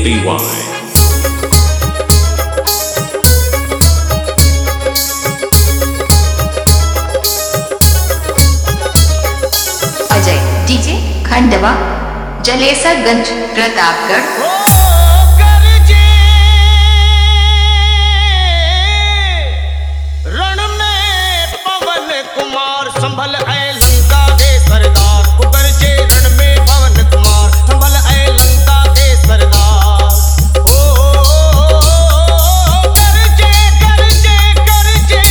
Ajay DJ Khandwa Jalesarganj Pratapgarh. संभल ऐ लंका के सरदार, उगरचे रण में पवन कुमार। संभल ऐ लंका के सरदार, गरजे गरजे गरजे।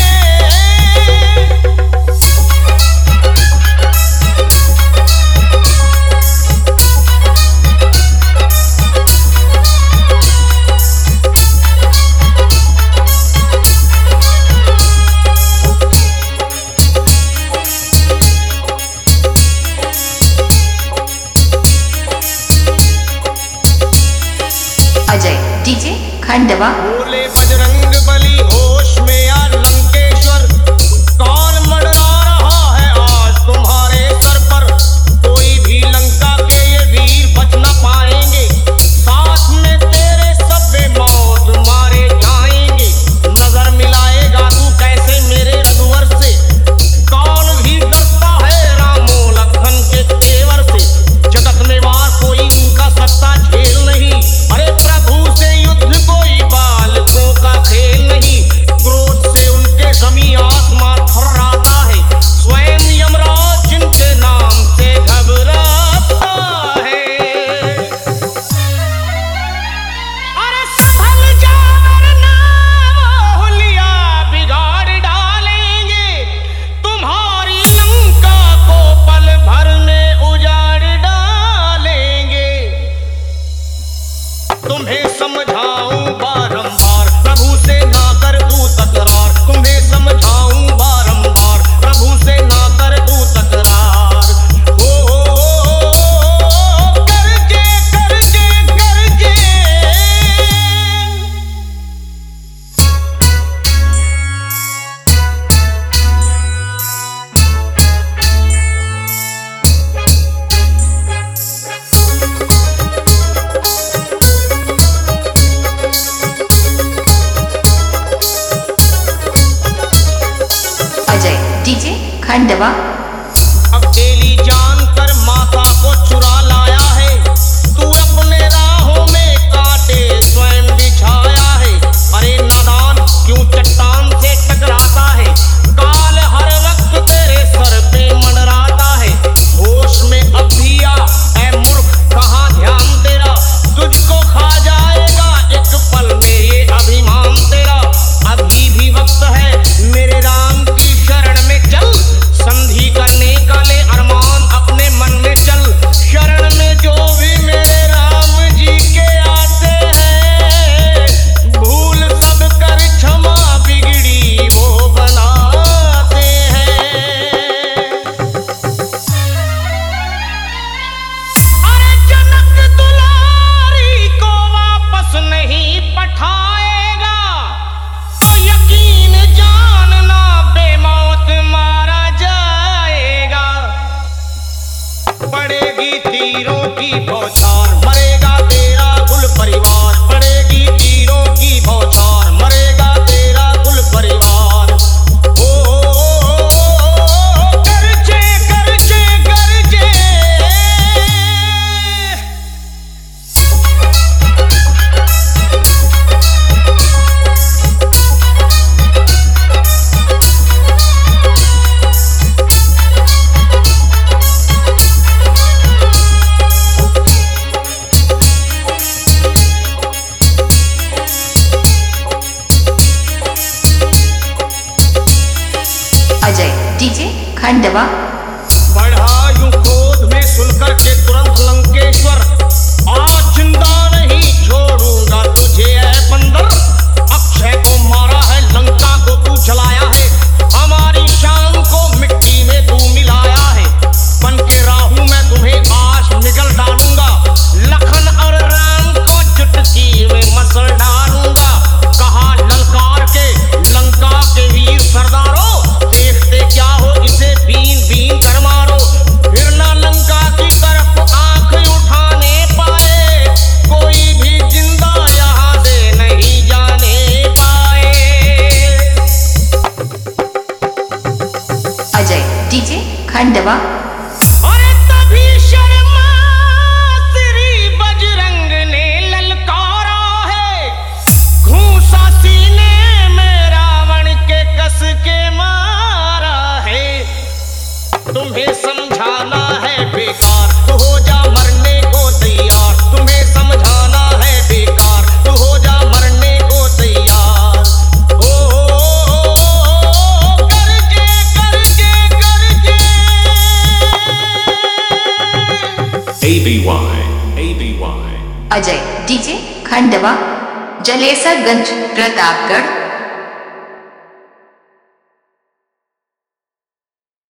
अजय डीजे खंडवा। बोले बजरंग बली होश में या लंकेश्वर, कौन मंडरा रहा है आज तुम्हारे सर पर। कोई भी लंका के ये वीर बच न पाएंगे, साथ में तेरे सब मौत मारे जाएंगे। नजर मिलाएगा तू कैसे मेरे रघुवर से, कौन भी डरता है रामो लखन के तेवर से। जगत में वार कोई उनका सत्ता झेल नहीं, अरे प्रभु से युद्ध कोई बालकों का खेल नहीं। क्रोध से उनके जमी आसमां थर्राता है, स्वयं यमराज जिनके नाम से घबराता है। अरे संभल जा वरना हुलिया बिगाड़ डालेंगे, तुम्हारी लंका को पल भर में उजाड़ डालेंगे। तुम्हें समझाऊं बारंबार, प्रभु से ना कर तू तकरार। तुम्हें समझाऊं बारंबार, प्रभु से ना कर तू तकरार। गरजे गरजे गरजे। अजय डीजे खंडवा। अकेली जानकर माता को चुरा लाया है, तू अपने राहों में कांटे स्वयं बिछाया है। अरे नादान क्यों चट्टान से टकराता है, काल हर वक्त तेरे सर पे मंडराता है। होश में अब भी आ ऐ मूर्ख, कहाँ ध्यान तेरा। तुझको खा जाएगा एक पल में ये अभिमान तेरा। अभी भी वक्त है मेरे राम की शरण में चल, संधि करने का ले अरमान अपने मन में चल। शरण में जो भी मेरे राम जी के आते हैं, भूल सब कर क्षमा बिगड़ी वो बनाते हैं। अरे जनक दुलारी को वापस नहीं पठाएगा, तो यकीन जानना बेमौत मारा जाएगा। पड़ेगी तीरों की बौछार, मरेगा तेरा कुल परिवार। पड़ेगी तीरों की बौछार, मरेगा तेरा कुल परिवार। गरजे गरजे गरजे। अजय डीजे खंडवा। बढ़ा यूं क्रोध में सुनकर के तुरंत लंकेश्वर, आज जिंदा नहीं छोड़ूंगा तुझे ऐ बंदर। अक्षय को मारा है, लंका को तू जलाया है, हमारी शान को मिट्टी में तू मिलाया है। बन के राहु मैं तुम्हें आज निगल डालूंगा, लखन और राम को चुटकी में मसल डालूंगा। कहा ललकार के लंका के वीर सरदारों, देखते क्या हो इसे बीन बीन कर मारो। फिर ना लंका की तरफ आंख उठाने खंडवा। अरे तभी शर्मा श्री बजरंग ने ललकारा है, घूंसा सीने में रावण के कस के मारा है। तुम्हें समझाना है बेकार, तो हो जा मरने को तैयार। तुम्हें समझाना है बेकार, तो हो जा मरने को तैयार। करके करके करके ABY अजय डीजे खंडवा, जलेसरगंज, प्रतापगढ़।